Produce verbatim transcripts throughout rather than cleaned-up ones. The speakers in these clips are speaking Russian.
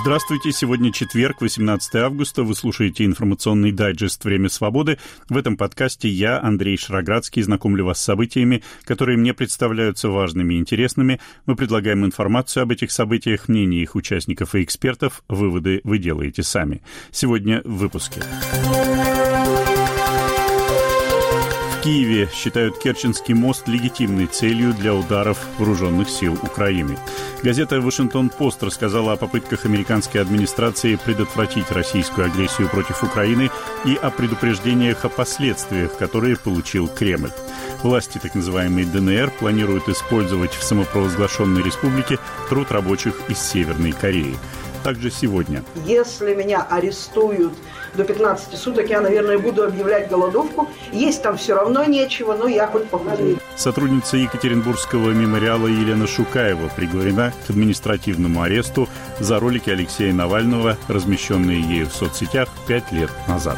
Здравствуйте, сегодня четверг, восемнадцатое августа, вы слушаете информационный дайджест «Время свободы». В этом подкасте я, Андрей Шароградский, знакомлю вас с событиями, которые мне представляются важными и интересными. Мы предлагаем информацию об этих событиях, мнения их участников и экспертов. Выводы вы делаете сами. Сегодня в выпуске. В Киеве считают Керченский мост легитимной целью для ударов вооруженных сил Украины. Газета «Вашингтон-Пост» рассказала о попытках американской администрации предотвратить российскую агрессию против Украины и о предупреждениях о последствиях, которые получил Кремль. Власти так называемой ДНР планируют использовать в самопровозглашенной республике труд рабочих из Северной Кореи. Также сегодня. Если меня арестуют до пятнадцати суток, я, наверное, буду объявлять голодовку. Есть там все равно нечего, но я хоть похудею. Сотрудница Екатеринбургского мемориала Елена Шукаева приговорена к административному аресту за ролики Алексея Навального, размещенные ею в соцсетях пять лет назад.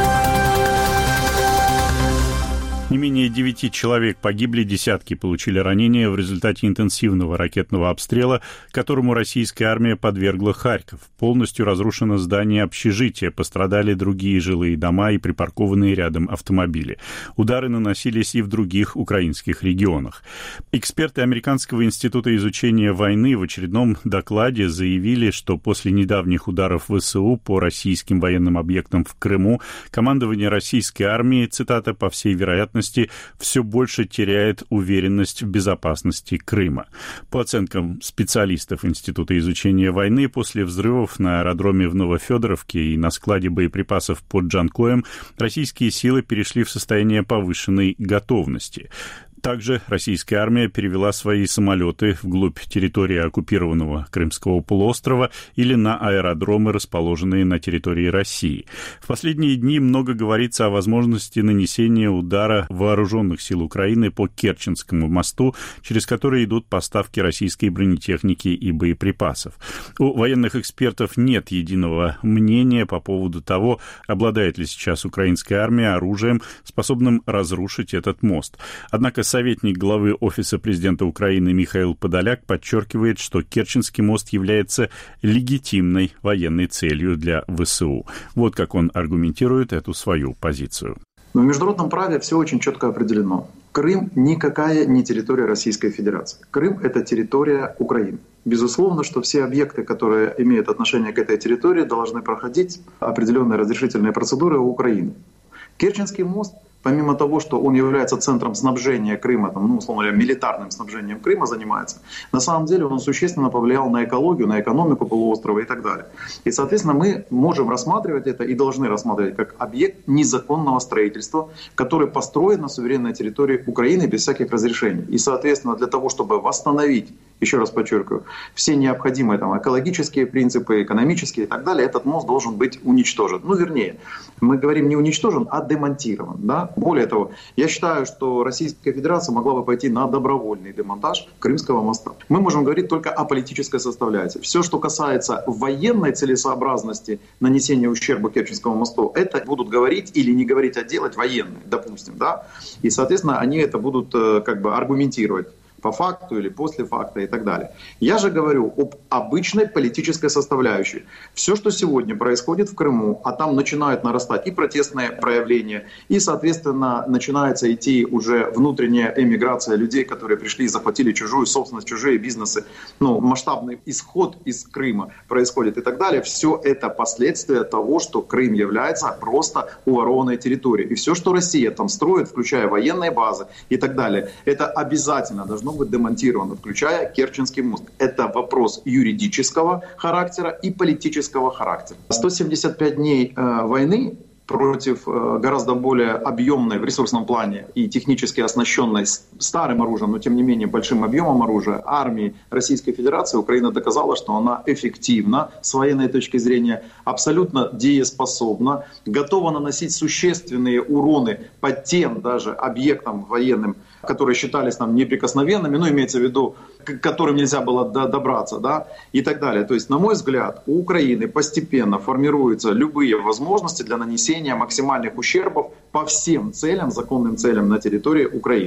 Не менее девяти человек погибли, десятки получили ранения в результате интенсивного ракетного обстрела, которому российская армия подвергла Харьков. Полностью разрушено здание общежития, пострадали другие жилые дома и припаркованные рядом автомобили. Удары наносились и в других украинских регионах. Эксперты Американского института изучения войны в очередном докладе заявили, что после недавних ударов ВСУ по российским военным объектам в Крыму командование российской армии, цитата, по всей вероятности, все больше теряет уверенность в безопасности Крыма. По оценкам специалистов Института изучения войны, после взрывов на аэродроме в Новофедоровке и на складе боеприпасов под Джанкоем российские силы перешли в состояние повышенной готовности. Также российская армия перевела свои самолеты вглубь территории оккупированного Крымского полуострова или на аэродромы, расположенные на территории России. В последние дни много говорится о возможности нанесения удара вооруженных сил Украины по Керченскому мосту, через который идут поставки российской бронетехники и боеприпасов. У военных экспертов нет единого мнения по поводу того, обладает ли сейчас украинская армия оружием, способным разрушить этот мост. Однако советник главы Офиса президента Украины Михаил Подоляк подчеркивает, что Керченский мост является легитимной военной целью для ВСУ. Вот как он аргументирует эту свою позицию. Но в международном праве все очень четко определено. Крым никакая не территория Российской Федерации. Крым — это территория Украины. Безусловно, что все объекты, которые имеют отношение к этой территории, должны проходить определенные разрешительные процедуры у Украины. Керченский мост, помимо того, что он является центром снабжения Крыма, там, ну, условно говоря, милитарным снабжением Крыма занимается, на самом деле он существенно повлиял на экологию, на экономику полуострова и так далее. И, соответственно, мы можем рассматривать это и должны рассматривать как объект незаконного строительства, который построен на суверенной территории Украины без всяких разрешений. И, соответственно, для того, чтобы восстановить, еще раз подчеркиваю, все необходимые там, экологические принципы, экономические и так далее, этот мост должен быть уничтожен. Ну, вернее, мы говорим не уничтожен, а демонтирован. Да? Более того, я считаю, что Российская Федерация могла бы пойти на добровольный демонтаж Крымского моста. Мы можем говорить только о политической составляющей. Все, что касается военной целесообразности нанесения ущерба Керченскому мосту, это будут говорить или не говорить, а делать военные, допустим. Да? И, соответственно, они это будут как бы аргументировать по факту или после факта и так далее. Я же говорю об обычной политической составляющей. Все, что сегодня происходит в Крыму, а там начинают нарастать и протестные проявления, и, соответственно, начинается идти уже внутренняя эмиграция людей, которые пришли и захватили чужую собственность, чужие бизнесы, ну, масштабный исход из Крыма происходит и так далее. Все это последствия того, что Крым является просто уворованной территорией. И все, что Россия там строит, включая военные базы и так далее, это обязательно должно быть демонтировано, включая Керченский мост. Это вопрос юридического характера и политического характера. сто семьдесят пять дней э, войны против э, гораздо более объемной в ресурсном плане и технически оснащенной старым оружием, но тем не менее большим объемом оружия армии Российской Федерации, Украина доказала, что она эффективна с военной точки зрения, абсолютно дееспособна, готова наносить существенные уроны по тем даже объектам военным, которые считались там неприкосновенными, ну, имеется в виду, к которым нельзя было добраться, да, и так далее. То есть, на мой взгляд, у Украины постепенно формируются любые возможности для нанесения максимальных ущербов по всем целям, законным целям на территории Украины.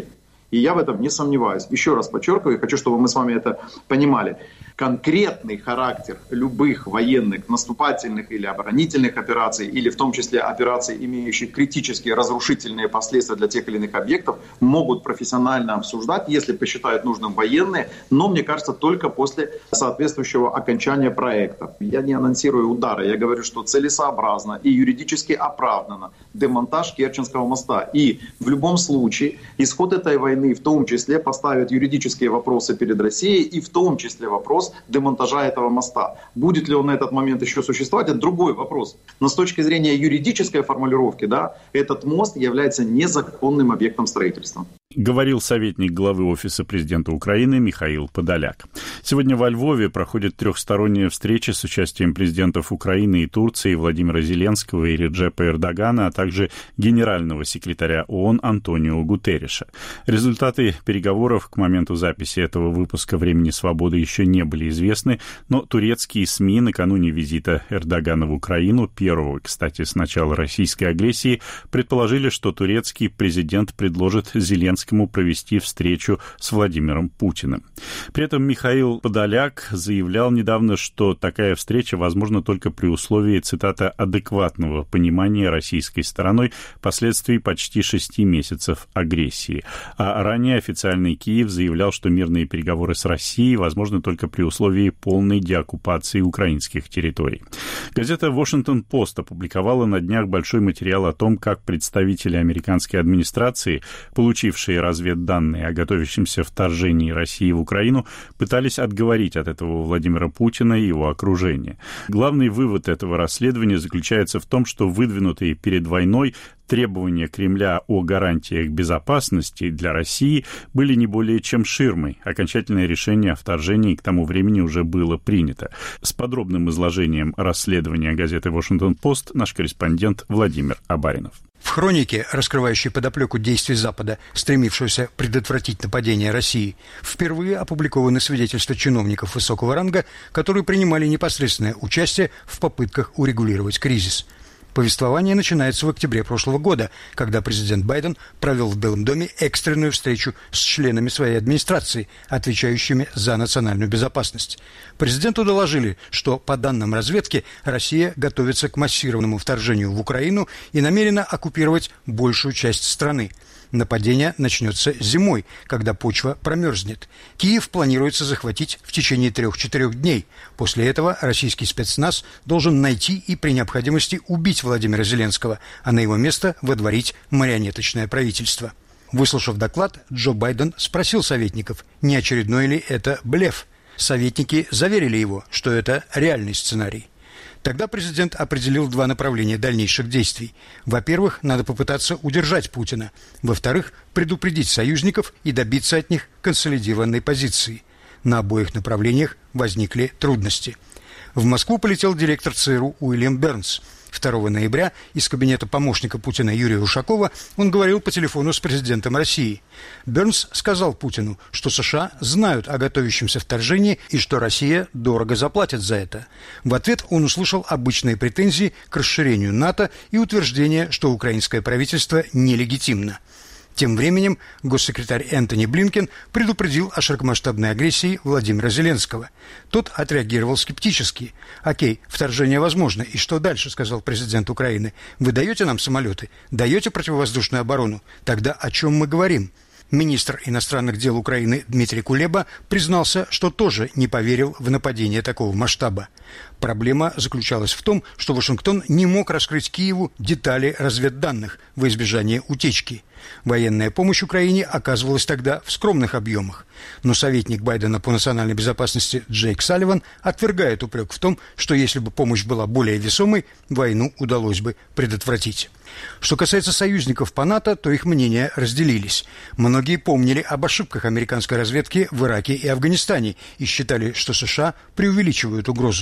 И я в этом не сомневаюсь. Еще раз подчеркиваю, хочу, чтобы мы с вами это понимали. Конкретный характер любых военных, наступательных или оборонительных операций, или в том числе операций, имеющих критические разрушительные последствия для тех или иных объектов, могут профессионально обсуждать, если посчитают нужным военные, но, мне кажется, только после соответствующего окончания проекта. Я не анонсирую удары, я говорю, что целесообразно и юридически оправданно демонтаж Керченского моста. И в любом случае исход этой войны в том числе поставит юридические вопросы перед Россией, и в том числе вопрос демонтажа этого моста. Будет ли он на этот момент еще существовать, это другой вопрос. Но с точки зрения юридической формулировки, да, этот мост является незаконным объектом строительства. Говорил советник главы Офиса президента Украины Михаил Подоляк. Сегодня во Львове проходит трехсторонняя встреча с участием президентов Украины и Турции Владимира Зеленского и Реджепа Эрдогана, а также генерального секретаря ООН Антонио Гутерриша. Результаты переговоров к моменту записи этого выпуска «Времени свободы» еще не были известны, но турецкие СМИ накануне визита Эрдогана в Украину, первого, кстати, с начала российской агрессии, предположили, что турецкий президент предложит Зеленскому провести встречу с Владимиром Путиным. При этом Михаил Подоляк заявлял недавно, что такая встреча возможна только при условии, цитата, «адекватного понимания российской стороной последствий почти шести месяцев агрессии». А ранее официальный Киев заявлял, что мирные переговоры с Россией возможны только при условии полной деоккупации украинских территорий. Газета «Вашингтон-Пост» опубликовала на днях большой материал о том, как представители американской администрации, получившие разведданные о готовящемся вторжении России в Украину, пытались отговорить от этого Владимира Путина и его окружение. Главный вывод этого расследования заключается в том, что выдвинутые перед войной требования Кремля о гарантиях безопасности для России были не более чем ширмой. Окончательное решение о вторжении к тому времени уже было принято. С подробным изложением расследования газеты «Вашингтон-Пост» наш корреспондент Владимир Абаринов. В хронике, раскрывающей подоплеку действий Запада, стремившегося предотвратить нападение России, впервые опубликованы свидетельства чиновников высокого ранга, которые принимали непосредственное участие в попытках урегулировать кризис. Повествование начинается в октябре прошлого года, когда президент Байден провел в Белом доме экстренную встречу с членами своей администрации, отвечающими за национальную безопасность. Президенту доложили, что, по данным разведки, Россия готовится к массированному вторжению в Украину и намерена оккупировать большую часть страны. Нападение начнется зимой, когда почва промерзнет. Киев планируется захватить в течение трех-четырех дней. После этого российский спецназ должен найти и при необходимости убить Владимира Зеленского, а на его место водворить марионеточное правительство. Выслушав доклад, Джо Байден спросил советников, не очередной ли это блеф. Советники заверили его, что это реальный сценарий. Тогда президент определил два направления дальнейших действий. Во-первых, надо попытаться удержать Путина. Во-вторых, предупредить союзников и добиться от них консолидированной позиции. На обоих направлениях возникли трудности. В Москву полетел директор ЦРУ Уильям Бернс. второго ноября из кабинета помощника Путина Юрия Ушакова он говорил по телефону с президентом России. Бернс сказал Путину, что США знают о готовящемся вторжении и что Россия дорого заплатит за это. В ответ он услышал обычные претензии к расширению НАТО и утверждение, что украинское правительство нелегитимно. Тем временем госсекретарь Энтони Блинкен предупредил о широкомасштабной агрессии Владимира Зеленского. Тот отреагировал скептически. «Окей, вторжение возможно. И что дальше?» – сказал президент Украины. «Вы даете нам самолеты? Даете противовоздушную оборону? Тогда о чем мы говорим?» Министр иностранных дел Украины Дмитрий Кулеба признался, что тоже не поверил в нападение такого масштаба. Проблема заключалась в том, что Вашингтон не мог раскрыть Киеву детали разведданных во избежание утечки. Военная помощь Украине оказывалась тогда в скромных объемах. Но советник Байдена по национальной безопасности Джейк Салливан отвергает упрек в том, что если бы помощь была более весомой, войну удалось бы предотвратить. Что касается союзников по НАТО, то их мнения разделились. Многие помнили об ошибках американской разведки в Ираке и Афганистане и считали, что США преувеличивают угрозу.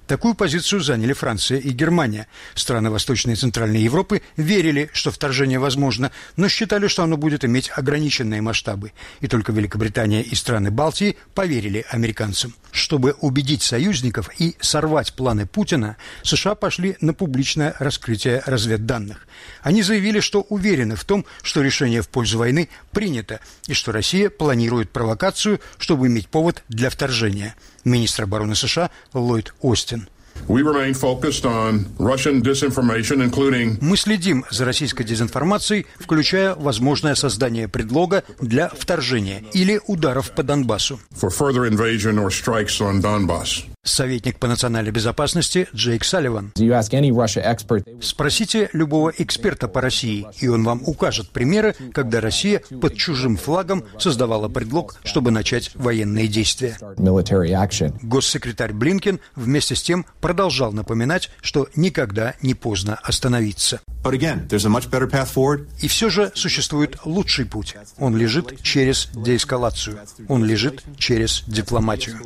Такую позицию заняли Франция и Германия. Страны Восточной и Центральной Европы верили, что вторжение возможно, но считали, что оно будет иметь ограниченные масштабы. И только Великобритания и страны Балтии поверили американцам. Чтобы убедить союзников и сорвать планы Путина, США пошли на публичное раскрытие разведданных. Они заявили, что уверены в том, что решение в пользу войны принято, и что Россия планирует провокацию, чтобы иметь повод для вторжения. Министр обороны США Ллойд Остин. Мы следим за российской дезинформацией, включая возможное создание предлога для вторжения или ударов по Донбассу. Советник по национальной безопасности Джейк Салливан. Спросите любого эксперта по России, и он вам укажет примеры, когда Россия под чужим флагом создавала предлог, чтобы начать военные действия. Госсекретарь Блинкен вместе с тем продолжал напоминать, что никогда не поздно остановиться. И все же существует лучший путь. Он лежит через деэскалацию. Он лежит через дипломатию.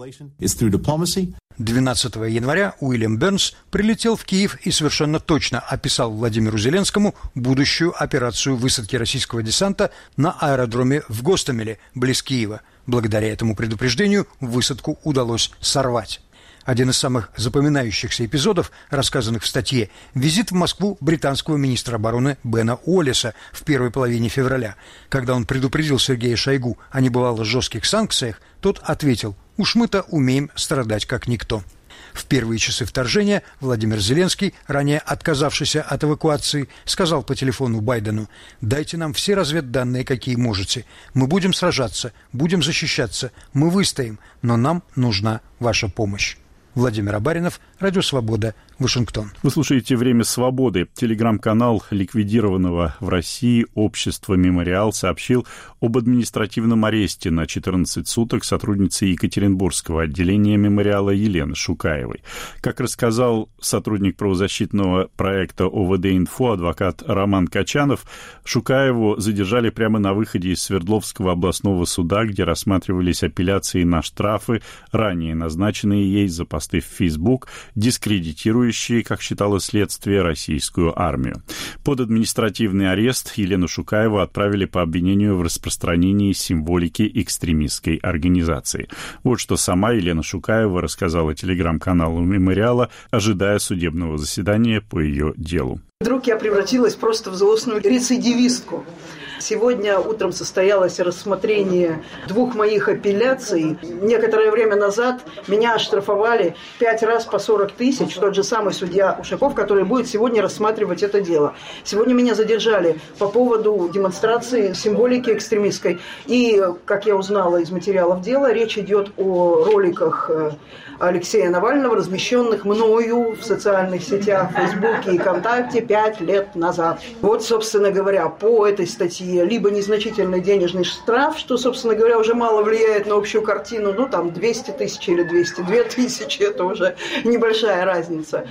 двенадцатого января Уильям Бернс прилетел в Киев и совершенно точно описал Владимиру Зеленскому будущую операцию высадки российского десанта на аэродроме в Гостомеле, близ Киева. Благодаря этому предупреждению высадку удалось сорвать. Один из самых запоминающихся эпизодов, рассказанных в статье, визит в Москву британского министра обороны Бена Уоллеса в первой половине февраля. Когда он предупредил Сергея Шойгу о небывало жестких санкциях, тот ответил: «Уж мы-то умеем страдать как никто». В первые часы вторжения Владимир Зеленский, ранее отказавшийся от эвакуации, сказал по телефону Байдену: «Дайте нам все разведданные, какие можете. Мы будем сражаться, будем защищаться, мы выстоим, но нам нужна ваша помощь». Владимир Абаринов, Радио Свобода, Вашингтон. Вы слушаете «Время свободы». Телеграм-канал ликвидированного в России общества «Мемориал» сообщил об административном аресте на четырнадцать суток сотрудницы Екатеринбургского отделения «Мемориала» Елены Шукаевой. Как рассказал сотрудник правозащитного проекта ОВД-Инфо адвокат Роман Качанов, Шукаеву задержали прямо на выходе из Свердловского областного суда, где рассматривались апелляции на штрафы, ранее назначенные ей за посты в Facebook, дискредитирующие, как считало следствие, российскую армию. Под административный арест Елену Шукаеву отправили по обвинению в распространении символики экстремистской организации. Вот что сама Елена Шукаева рассказала телеграм-каналу «Мемориала», ожидая судебного заседания по ее делу. Вдруг я превратилась просто в злостную рецидивистку. Сегодня утром состоялось рассмотрение двух моих апелляций. Некоторое время назад меня оштрафовали пять раз по сорок тысяч. Тот же самый судья Ушаков, который будет сегодня рассматривать это дело. Сегодня меня задержали по поводу демонстрации символики экстремистской. И, как я узнала из материалов дела, речь идет о роликах Алексея Навального, размещенных мною в социальных сетях, в Фейсбуке и ВКонтакте пять лет назад. Вот, собственно говоря, по этой статье либо незначительный денежный штраф, что, собственно говоря, уже мало влияет на общую картину, ну, там, двести тысяч или двести две тысячи, это уже небольшая разница.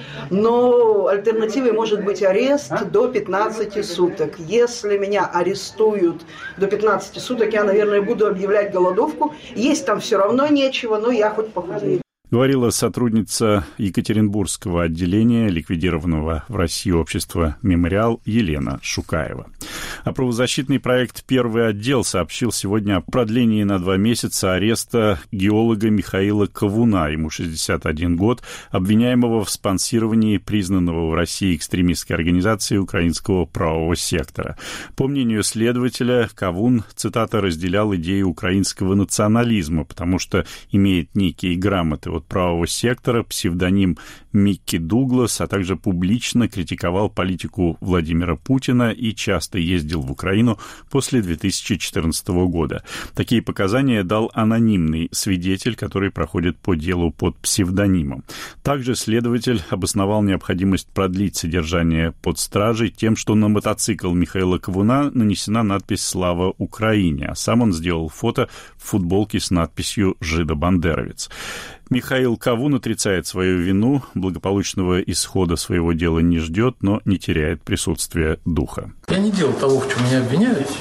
Но альтернативой может быть арест до пятнадцати суток. Если меня арестуют до пятнадцати суток, я, наверное, буду объявлять голодовку. Есть там все равно нечего, но я хоть похудею. Говорила сотрудница Екатеринбургского отделения ликвидированного в России общества «Мемориал» Елена Шукаева. А правозащитный проект «Первый отдел» сообщил сегодня о продлении на два месяца ареста геолога Михаила Ковуна, ему шестьдесят один год, обвиняемого в спонсировании признанного в России экстремистской организации украинского правого сектора. По мнению следователя, Ковун, цитата, разделял идею украинского национализма, потому что имеет некие грамоты от правого сектора, псевдоним Микки Дуглас, а также публично критиковал политику Владимира Путина и часто ездил в Украину после две тысячи четырнадцатого года. Такие показания дал анонимный свидетель, который проходит по делу под псевдонимом. Также следователь обосновал необходимость продлить содержание под стражей тем, что на мотоцикл Михаила Ковуна нанесена надпись «Слава Украине», а сам он сделал фото в футболке с надписью «Жидобандеровец». Михаил Ковун отрицает свою вину, благополучного исхода своего дела не ждет, но не теряет присутствия духа. Я не делал того, в чем меня обвиняют.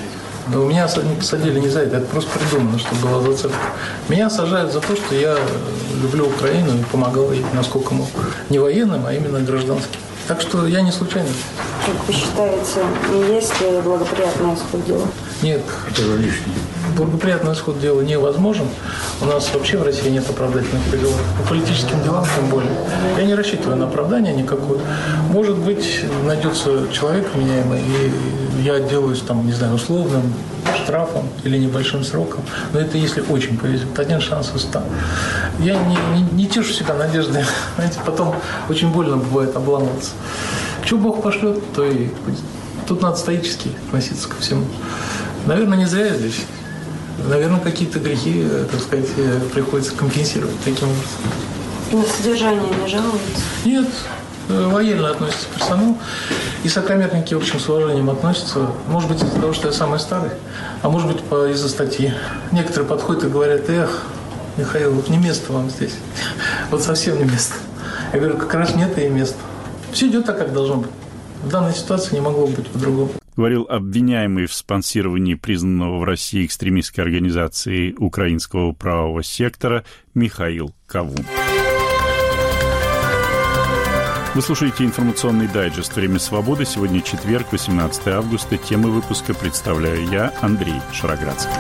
Но меня посадили не за это, это просто придумано, чтобы была зацепка. Меня сажают за то, что я люблю Украину и помогал ей, насколько мог. Не военным, а именно гражданским. Так что я не случайно. Как вы считаете, есть ли благоприятный исход дела? Нет. Это лишнее. Благоприятный исход дела невозможен. У нас вообще в России нет оправдательных приговоров. По политическим делам тем более. Я не рассчитываю на оправдание никакое. Может быть, найдется человек вменяемый, и я отделаюсь там, не знаю, условным штрафом или небольшим сроком. Но это если очень повезет. Один шанс из ста. Я не, не, не тешу себя надеждой. Знаете, потом очень больно бывает обламываться. Что Бог пошлет, то и будет. Тут надо стоически относиться ко всему. Наверное, не зря я здесь. Наверное, какие-то грехи, так сказать, приходится компенсировать таким образом. На содержание не жалуются? Нет. Военно относится персонал. И сокамерники, в общем, с уважением относятся. Может быть, из-за того, что я самый старый, а может быть, из-за статьи. Некоторые подходят и говорят: эх, Михаил, вот не место вам здесь. Вот совсем не место. Я говорю, как раз нет и места. Все идет так, как должно быть. В данной ситуации не могло быть по-другому. Говорил обвиняемый в спонсировании признанного в России экстремистской организации украинского правого сектора Михаил Кавун. Вы слушаете информационный дайджест «Время свободы». Сегодня четверг, восемнадцатое августа. Темы выпуска представляю я, Андрей Шароградский.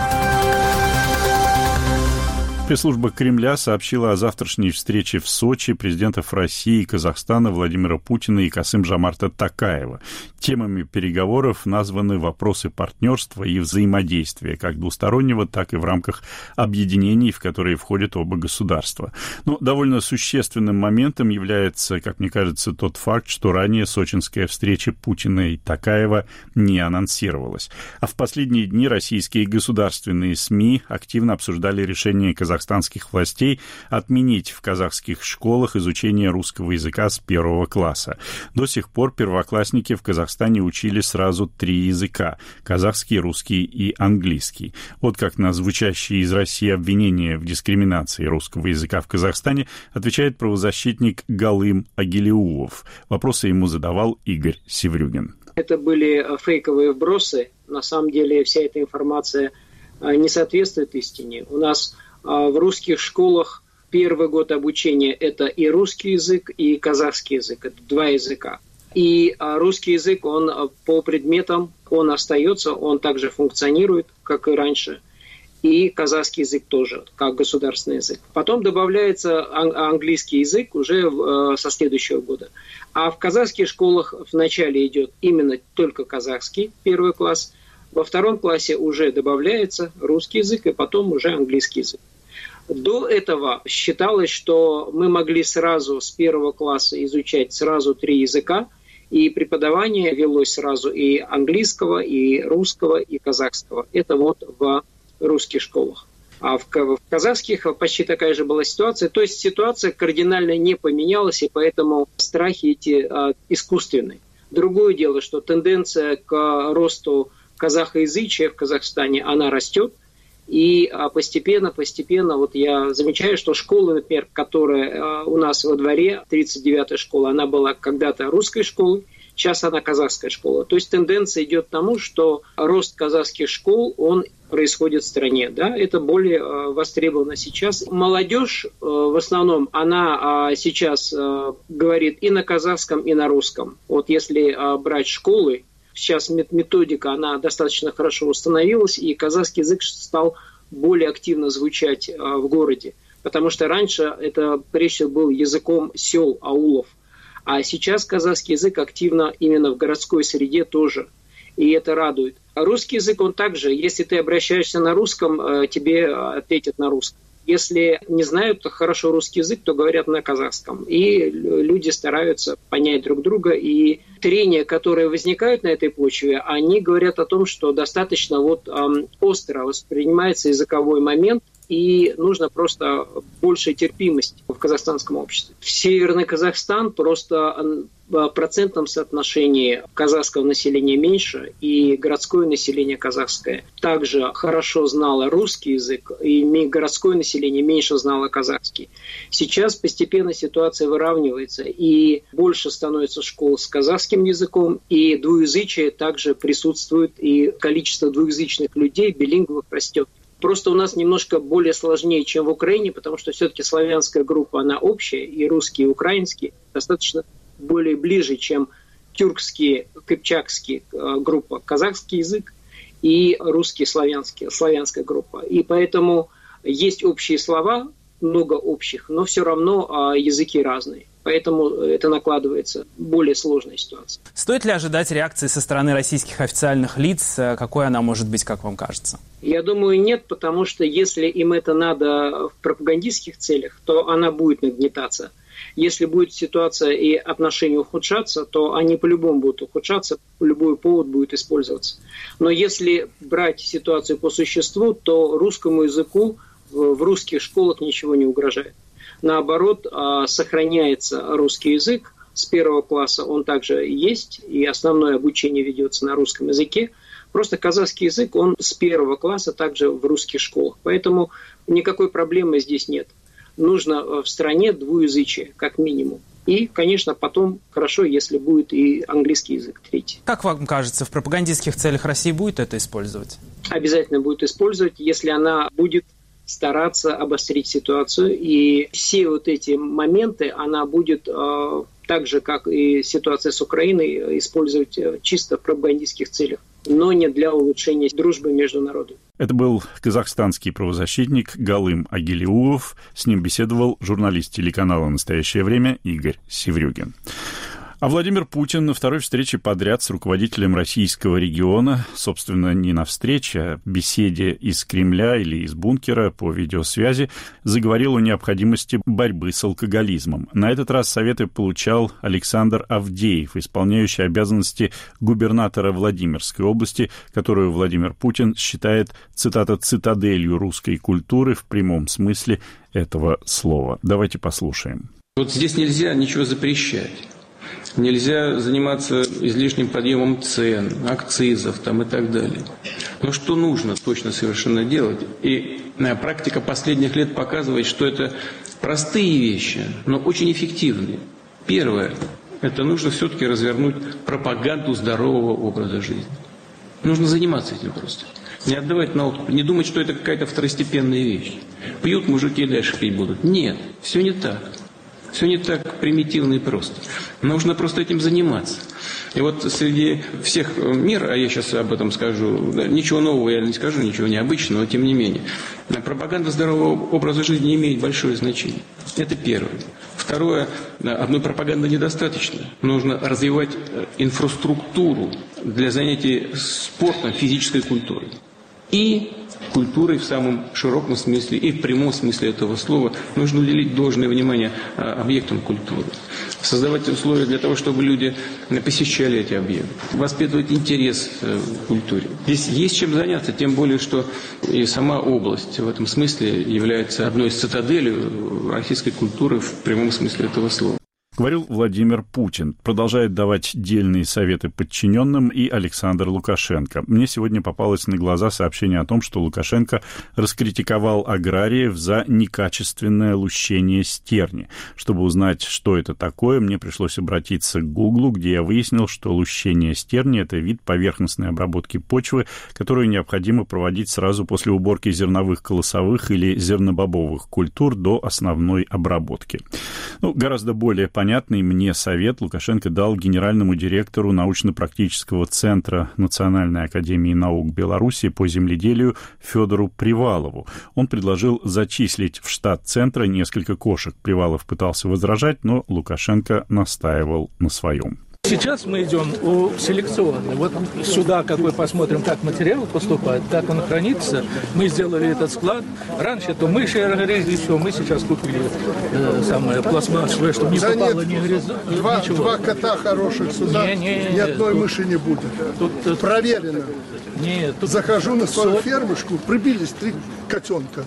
Пресс-служба Кремля сообщила о завтрашней встрече в Сочи президентов России и Казахстана Владимира Путина и Касым-Жомарта Токаева. Темами переговоров названы вопросы партнерства и взаимодействия, как двустороннего, так и в рамках объединений, в которые входят оба государства. Но довольно существенным моментом является, как мне кажется, тот факт, что ранее сочинская встреча Путина и Токаева не анонсировалась. А в последние дни российские государственные СМИ активно обсуждали решение Казахстана казахстанских властей отменить в казахских школах изучение русского языка с первого класса. До сих пор первоклассники в Казахстане учили сразу три языка – казахский, русский и английский. Вот как на звучащие из России обвинения в дискриминации русского языка в Казахстане отвечает правозащитник Галым Агилеуов. Вопросы ему задавал Игорь Севрюгин. Это были фейковые вбросы. На самом деле вся эта информация не соответствует истине. У нас в русских школах первый год обучения – это и русский язык, и казахский язык. Это два языка. И русский язык, он по предметам, он остается, он также функционирует, как и раньше. И казахский язык тоже, как государственный язык. Потом добавляется английский язык уже со следующего года. А в казахских школах вначале идет именно только казахский, первый класс. Во втором классе уже добавляется русский язык, и потом уже английский язык. До этого считалось, что мы могли сразу с первого класса изучать сразу три языка, и преподавание велось сразу и английского, и русского, и казахского. Это вот в русских школах. А в казахских почти такая же была ситуация. То есть ситуация кардинально не поменялась, и поэтому страхи эти а, искусственные. Другое дело, что тенденция к росту казахоязычия в Казахстане, она растет. И постепенно-постепенно, вот я замечаю, что школа, например, которая у нас во дворе, тридцать девятая школа, она была когда-то русской школой, сейчас она казахская школа. То есть тенденция идет к тому, что рост казахских школ, он происходит в стране. Да? Это более востребовано сейчас. Молодежь в основном, она сейчас говорит и на казахском, и на русском. Вот если брать школы, сейчас методика, она достаточно хорошо установилась, и казахский язык стал более активно звучать в городе. Потому что раньше это, прежде всего, был языком сел, аулов. А сейчас казахский язык активно именно в городской среде тоже. И это радует. А русский язык, он также, если ты обращаешься на русском, тебе ответят на русском. Если не знают хорошо русский язык, то говорят на казахском. И люди стараются понять друг друга. И трения, которые возникают на этой почве, они говорят о том, что достаточно вот, эм, остро воспринимается языковой момент и нужно просто большая терпимость в казахстанском обществе. В Северный Казахстан просто в процентном соотношении казахского населения меньше, и городское население казахское также хорошо знало русский язык, и городское население меньше знало казахский. Сейчас постепенно ситуация выравнивается, и больше становится школ с казахским языком, и двуязычие также присутствует, и количество двуязычных людей, билингвов, растет. Просто у нас немножко более сложнее, чем в Украине, потому что все-таки славянская группа, она общая, и русский, и украинский достаточно более ближе, чем тюркские, кыпчакские группа, казахский язык и русский, славянский, славянская группа. И поэтому есть общие слова, много общих, но все равно языки разные. Поэтому это накладывается более сложная ситуация. Стоит ли ожидать реакции со стороны российских официальных лиц? Какой она может быть, как вам кажется? Я думаю, нет, потому что если им это надо в пропагандистских целях, то она будет нагнетаться. Если будет ситуация и отношения ухудшаться, то они по-любому будут ухудшаться, любой повод будет использоваться. Но если брать ситуацию по существу, то русскому языку в русских школах ничего не угрожает. Наоборот, сохраняется русский язык. С первого класса он также есть, и основное обучение ведется на русском языке. Просто казахский язык, он с первого класса также в русских школах. Поэтому никакой проблемы здесь нет. Нужно в стране двуязычие, как минимум. И, конечно, потом хорошо, если будет и английский язык третий. Как вам кажется, в пропагандистских целях Россия будет это использовать? Обязательно будет использовать, если она будет стараться обострить ситуацию. И все вот эти моменты она будет, э, так же, как и ситуация с Украиной, использовать чисто в пропагандистских целях, но не для улучшения дружбы между народами. Это был казахстанский правозащитник Галым Агилиулов. С ним беседовал журналист телеканала «Настоящее время» Игорь Севрюгин. А Владимир Путин на второй встрече подряд с руководителем российского региона, собственно, не на встрече, а беседе из Кремля или из бункера по видеосвязи, заговорил о необходимости борьбы с алкоголизмом. На этот раз советы получал Александр Авдеев, исполняющий обязанности губернатора Владимирской области, которую Владимир Путин считает, цитата, «цитаделью русской культуры» в прямом смысле этого слова. Давайте послушаем. Вот здесь нельзя ничего запрещать. Нельзя заниматься излишним подъемом цен, акцизов там и так далее. Но что нужно точно совершенно делать? И практика последних лет показывает, что это простые вещи, но очень эффективные. Первое. Это нужно все-таки развернуть пропаганду здорового образа жизни. Нужно заниматься этим просто. Не отдавать на откуп, не думать, что это какая-то второстепенная вещь. Пьют мужики и дальше пить будут. Нет, все не так. Все не так примитивно и просто. Нужно просто этим заниматься. И вот среди всех мер, а я сейчас об этом скажу, ничего нового я не скажу, ничего необычного, но тем не менее, пропаганда здорового образа жизни имеет большое значение. Это первое. Второе, одной пропаганды недостаточно. Нужно развивать инфраструктуру для занятий спортом, физической культурой. И культурой в самом широком смысле и в прямом смысле этого слова нужно уделить должное внимание объектам культуры. Создавать условия для того, чтобы люди посещали эти объекты. Воспитывать интерес к культуре. Здесь есть чем заняться, тем более, что и сама область в этом смысле является одной из цитаделей российской культуры в прямом смысле этого слова. Говорил Владимир Путин. Продолжает давать дельные советы подчиненным и Александр Лукашенко. Мне сегодня попалось на глаза сообщение о том, что Лукашенко раскритиковал аграриев за некачественное лущение стерни. Чтобы узнать, что это такое, мне пришлось обратиться к Гуглу, где я выяснил, что лущение стерни – это вид поверхностной обработки почвы, которую необходимо проводить сразу после уборки зерновых, колосовых или зернобобовых культур до основной обработки. Ну, гораздо более понятно. Понятный мне совет Лукашенко дал генеральному директору научно-практического центра Национальной академии наук Беларуси по земледелию Федору Привалову. Он предложил зачислить в штат центра несколько кошек. Привалов пытался возражать, но Лукашенко настаивал на своем. Сейчас мы идем у селекционной. Вот сюда, как вы посмотрим, как материал поступает, как он хранится. Мы сделали этот склад. Раньше то мыши грызли, все. Мы сейчас купили э, самое пластмассовое, чтобы не попало ни грязь, два, ничего. Два кота хороших сюда, не, не, ни одной тут, мыши не будет. Тут, тут, Проверено. Нет, тут Захожу на свою со... фермушку, прибились три котенка.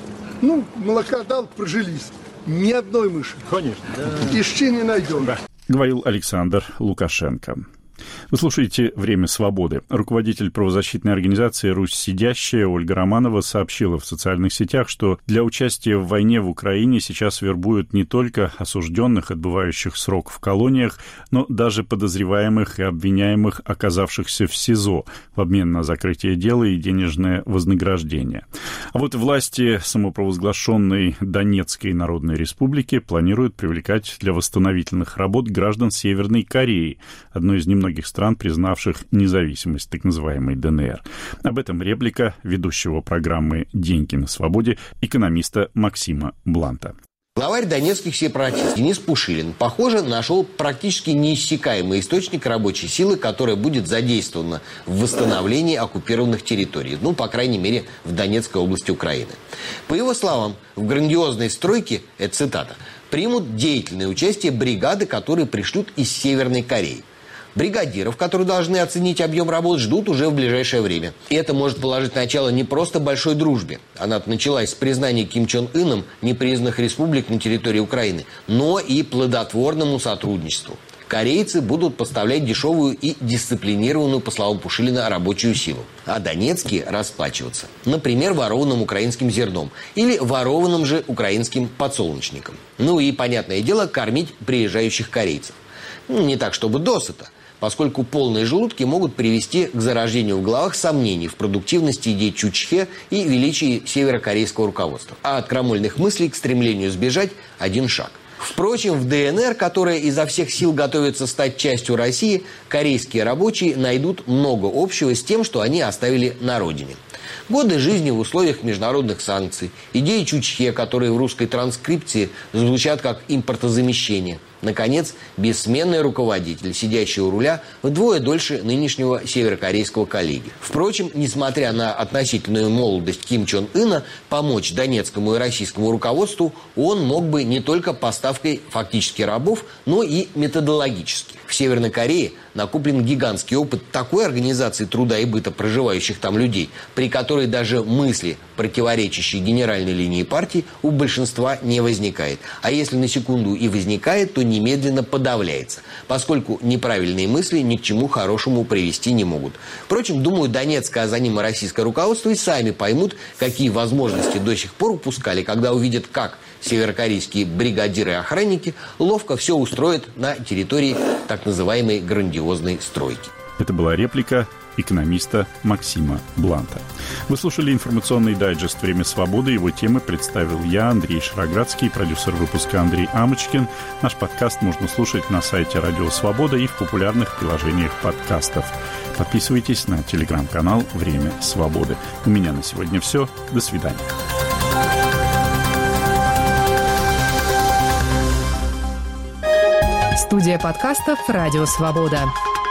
Ну, молока дал, прожились. Ни одной мыши. Конечно. Да. Ищи не найдем. Да. Говорил Александр Лукашенко. Вы слушаете «Время свободы». Руководитель правозащитной организации «Русь сидящая» Ольга Романова сообщила в социальных сетях, что для участия в войне в Украине сейчас вербуют не только осужденных, отбывающих срок в колониях, но даже подозреваемых и обвиняемых, оказавшихся в СИЗО, в обмен на закрытие дела и денежное вознаграждение. А вот власти самопровозглашенной Донецкой Народной Республики планируют привлекать для восстановительных работ граждан Северной Кореи, одной из немногих стран, признавших независимость так называемой ДНР. Об этом реплика ведущего программы «Деньги на свободе» экономиста Максима Бланта. Главарь донецких сепаратистов Денис Пушилин, похоже, нашел практически неиссякаемый источник рабочей силы, которая будет задействована в восстановлении оккупированных территорий, ну, по крайней мере, в Донецкой области Украины. По его словам, в грандиозной стройке, это цитата, примут деятельное участие бригады, которые пришлют из Северной Кореи. Бригадиров, которые должны оценить объем работ, ждут уже в ближайшее время. И это может положить начало не просто большой дружбе. Она началась с признания Ким Чен Ыном непризнанных республик на территории Украины, но и плодотворному сотрудничеству. Корейцы будут поставлять дешевую и дисциплинированную, по словам Пушилина, рабочую силу. А донецкие расплачиваться. Например, ворованным украинским зерном. Или ворованным же украинским подсолнечником. Ну и, понятное дело, кормить приезжающих корейцев. Не так, чтобы досыта, поскольку полные желудки могут привести к зарождению в головах сомнений в продуктивности идей Чучхе и величии северокорейского руководства. А от крамольных мыслей к стремлению сбежать один шаг. Впрочем, в ДНР, которая изо всех сил готовится стать частью России, корейские рабочие найдут много общего с тем, что они оставили на родине. Годы жизни в условиях международных санкций, идеи Чучхе, которые в русской транскрипции звучат как импортозамещение. Наконец, бессменный руководитель, сидящий у руля вдвое дольше нынешнего северокорейского коллеги. Впрочем, несмотря на относительную молодость Ким Чен Ына, помочь донецкому и российскому руководству он мог бы не только поставкой фактически рабов, но и методологически. В Северной Корее накоплен гигантский опыт такой организации труда и быта проживающих там людей, при которой даже мысли, противоречащие генеральной линии партии, у большинства не возникает. А если на секунду и возникает, то немедленно подавляется, поскольку неправильные мысли ни к чему хорошему привести не могут. Впрочем, думаю, донецкое, а за ним и российское руководство и сами поймут, какие возможности до сих пор упускали, когда увидят, как северокорейские бригадиры и охранники ловко все устроят на территории так называемой грандиозной стройки. Это была реплика экономиста Максима Бланта. Вы слушали информационный дайджест «Время свободы». Его темы представил я, Андрей Шароградский, продюсер выпуска Андрей Амочкин. Наш подкаст можно слушать на сайте Радио Свобода и в популярных приложениях подкастов. Подписывайтесь на телеграм-канал «Время свободы». У меня на сегодня все. До свидания. Студия подкастов «Радио Свобода».